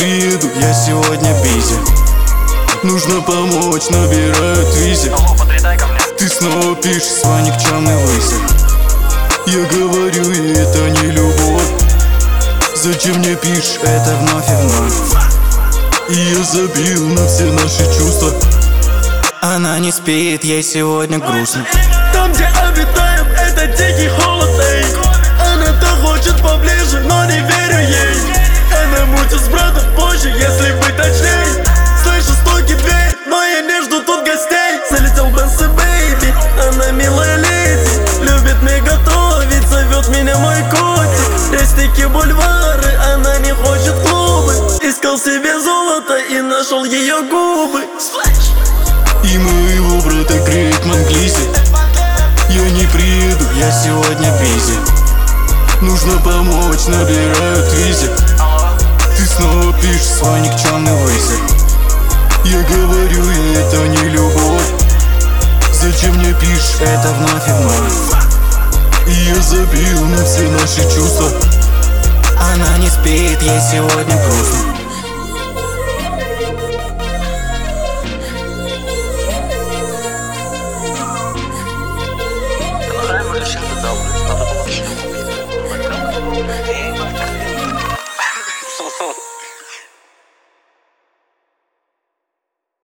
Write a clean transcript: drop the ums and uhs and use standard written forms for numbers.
приеду, я сегодня бизи. Нужно помочь, набирают визе. Ты снова пишешь свой никчемный вызов. Я говорю, и это не любовь. Зачем мне пишешь это вновь и вновь? И я забил на все наши чувства. Она не спит, ей сегодня грустно. Там, где обитаем, это дикий холод, эй. Она-то хочет поближе, но не верю ей. Она мутит с братом позже, если быть точней. Слышу стуки в дверь, но я не жду тут гостей. Залетел Бенс и Бэйби, она милая леди. Любит мне готовить, зовет меня мой котик. Рестики, бульвары, она не хочет клубы. Искал себе золото и нашел ее губы. И моего брата греет Манглизи. Я не приеду, я сегодня бизи. Нужно помочь, набирают визе. Ты снова пишешь свой никчемный вызов. Я говорю, и это не любовь. Зачем мне пишешь это вновь и вновь? И я забил на все наши чувства. Она не спит, ей сегодня грустно.